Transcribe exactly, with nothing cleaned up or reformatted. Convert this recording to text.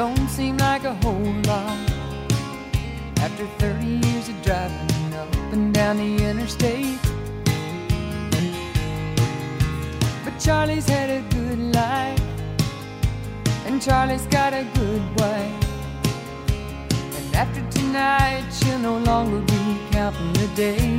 don't seem like a whole lot after thirty years of driving up and down the interstate. But Charlie's had a good life, and Charlie's got a good wife. And after tonight, she'll no longer be counting the days.